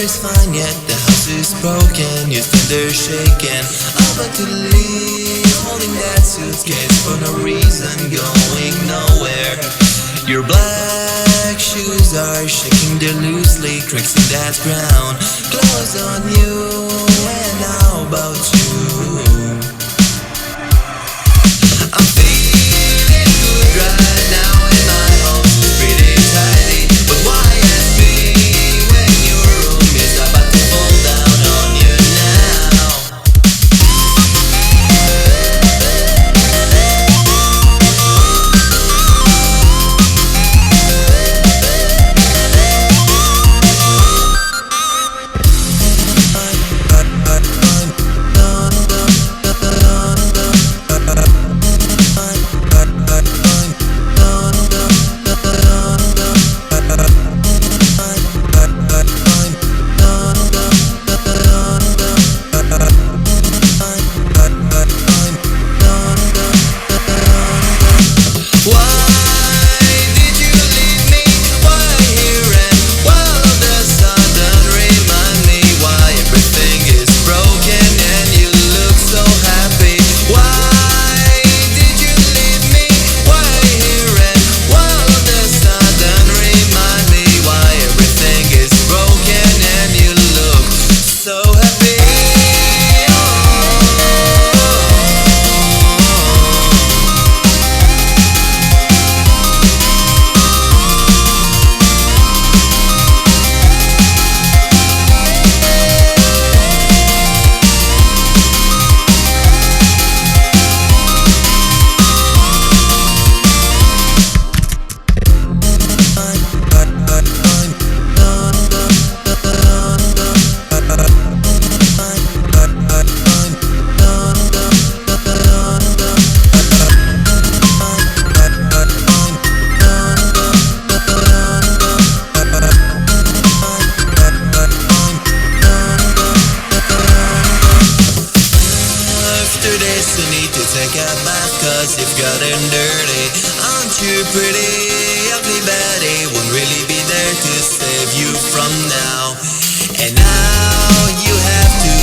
is fine, yet the house is broken. Your thunder's shaking. I'm about to leave, holding that suitcase for no reason, going nowhere. Your black shoes are shaking, they're loosely cracks in that ground. Clothes on you, and how about you? I'm feeling good right now in my home, pretty tidy. But why ask me when your room is about to fall down on you now? You need to take a bath, cause you've gotten dirty. Aren't you pretty? Ugly Betty won't really be there to save you from now. And now you have to